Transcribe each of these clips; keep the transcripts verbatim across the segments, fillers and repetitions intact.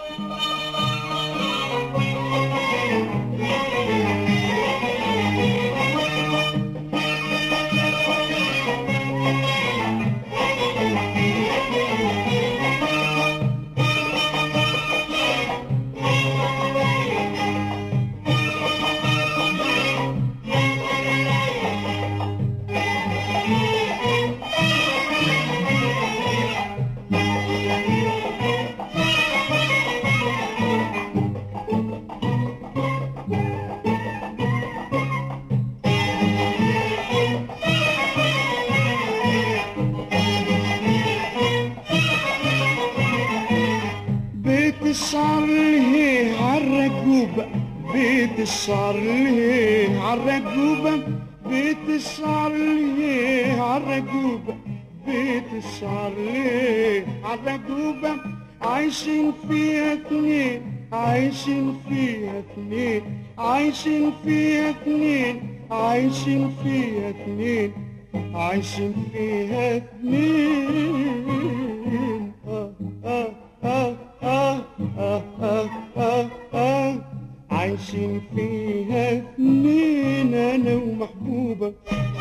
الشعر اللي عالرجوبة، بيت الشعر اللي عالرجوبة، بيت الشعر اللي عالرجوبة، بيت الشعر اللي عالرجوبة، عايشين فيها اتنين، عايشين فيها اتنين، عايشين فيها اتنين، عايشين فيها اتنين، عايشين فيها اتنين. آه آه آه آه آه آه آه آه عايشين فيها اتنين أنا ومحبوبة.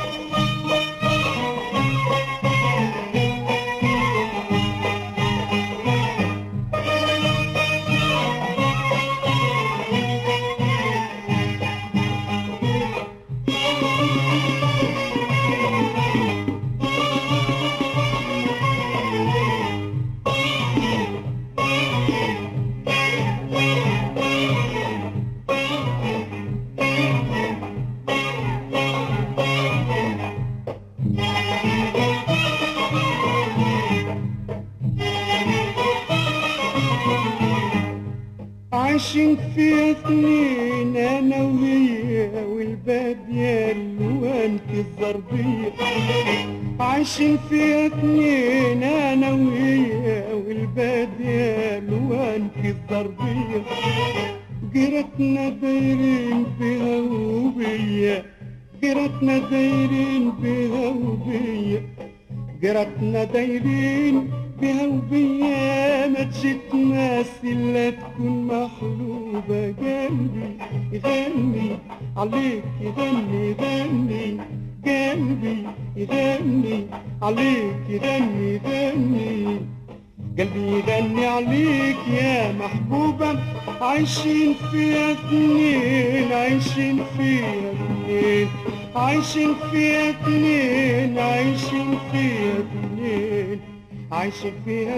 عايشين فيها اتنين انا وهي والبادية الوان الزربية، عايشين فيها اتنين انا وهي والبادية الوان الزربية، جيرتنا دايرين بها وبيا، جيرتنا دايرين بها وبيا، جيرتنا دايرين بها وبيا، ما تجي تماثل لا تكون محلوبة. قلبي يغني عليك يغني يغني، قلبي يغني عليك يغني يغني، قلبي يغني عليك يا محبوبة. عايشين فيها اتنين، عايشين فيها اتنين، عايشين فيها اتنين، عايشين فيها اتنين، عايشين فيها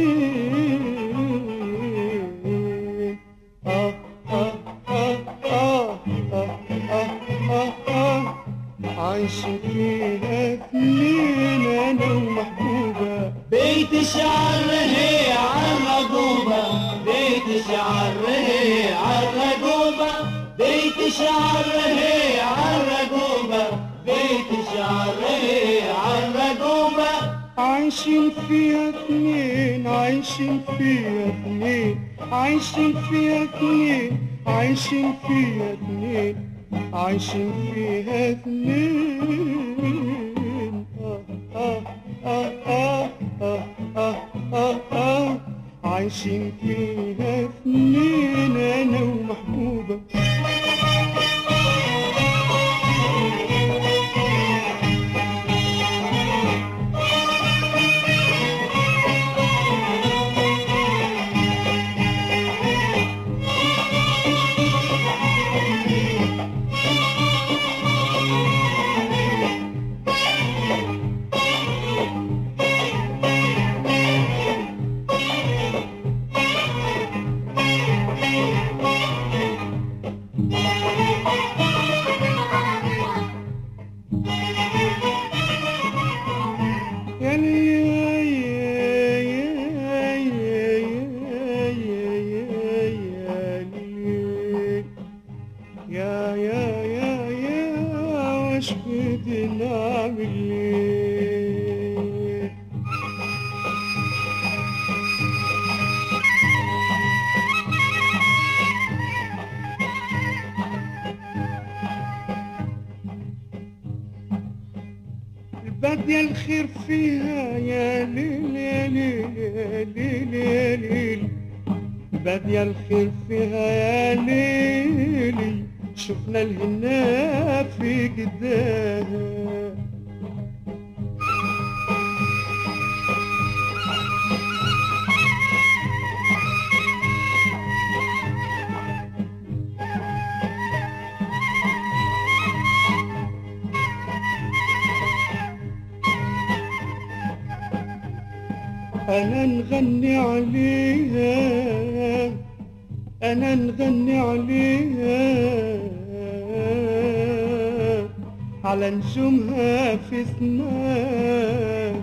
اتنين. آه آه آه آه آه آه آه آه عايشين فيها اتنين أنا ومحبوبة. بيت الشعر هي عالرجوبة، بيت الشعر هي عالرجوبة، بيت الشعر هي عالرجوبة، بيت الشعر هي عالرجوبة، عايشين فيها اتنين، عايشين فيها اتنين، عايشين فيها اتنين، عايشين فيها اتنين، عايشين فيها اتنين. آه آه آه آه آه آه آه عايشين فيها اتنين أنا ومحبوبة. يا يا يا يا وش بدي نعمل ليه؟ البادية الخير فيها يا ليل يا ليل يا ليل يا ليل، بادية الخير فيها يا ليلي، شفنا الهنا في جداها. أنا نغني عليها، أنا نغني عليها، على نجومها في سماها.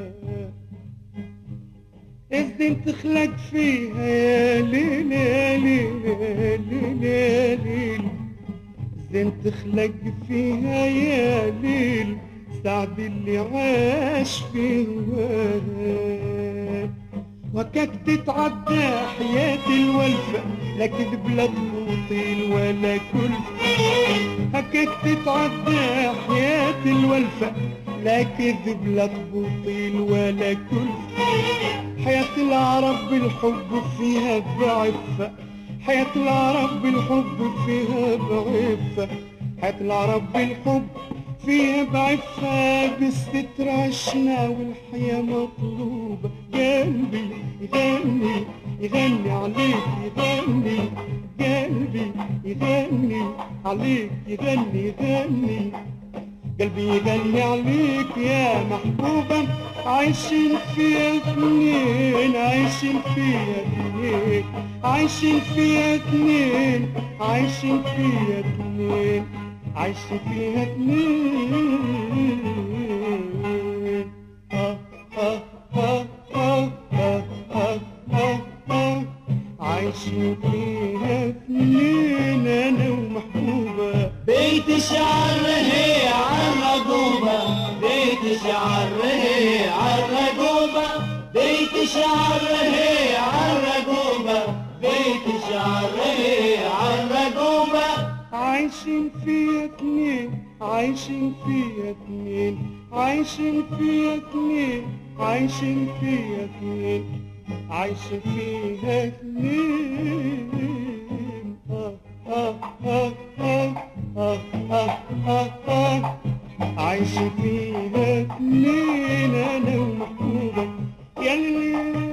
الزين تخلق فيها يا ليل يا ليل يا ليل يا ليل، الزين تخلق فيها يا ليل، سعد اللي عاش في هواها. وكاك تتعدى حياة الولفة، لا كذب لا تبطيل ولا كلفة. هكاك تتعدى حياة الولفة، لا كذب لا تبطيل ولا كلفة. حياة العرب بالحب فيها بعفة، حياة العرب بالحب فيها بعفة، حياة العرب بالحب فيها بعفة. بالستر عشنا والحياة مطلوبة. قلبي يغني يغني عليك يغني، قلبي يغني عليك يغني يغني، قلبي يغني عليك يا محبوبة. عايشين فيها اثنين، عايشين فيها اثنين، عايشين فيها اثنين، عايشين فيها اثنين، عايشين فيها اثنين. آه آه آه آه آه آه آه آه، عايشين فيها اثنين أنا ومحبوبة. بيت شعر هي عالرقوبة، بيت شعر هي عالرقوبة، بيت شعر هي عالرقوبة، بيت شعر هي عالرقوبة. عايشين فيها اتنين، عايشين فيها اتنين، عايشين فيها اتنين، عايشين فيها اتنين، عايشين فيها اتنين. آه آه آه آه آه آه آه آه، عايشين فيها اتنين أنا ومحبوبة. يا ليل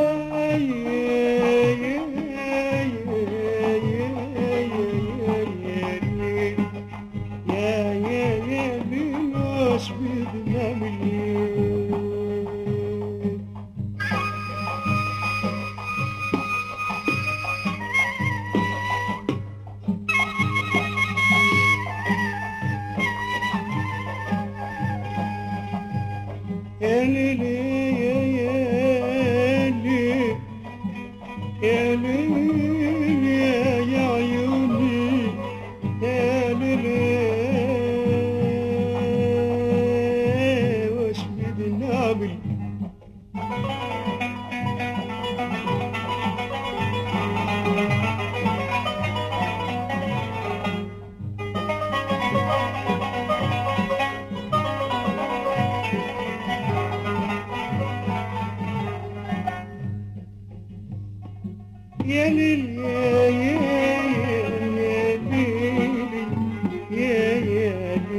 يا ليل يا ليل يا ليل يا عيوني يا ليل، واش بدنا نعمل؟ يا ليل يا يا ليل يا يا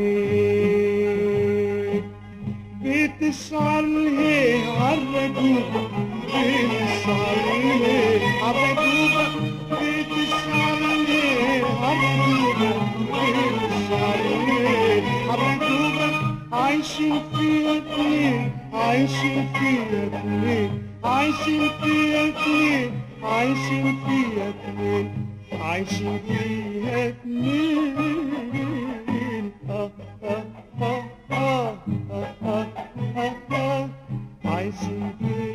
ليل، بتشعل هي عالرقوبة، بتشعل هي عالرقوبة، بتشعل هي عالرقوبة، بتشعل هي عالرقوبة. عايشين فيها اتنين، عايشين فيها اتنين، عايشين فيها اتنين، عايشين فيها اتنين، عايشين فيها اتنين. آه آه آه آه آه آه آه، عايشين فيها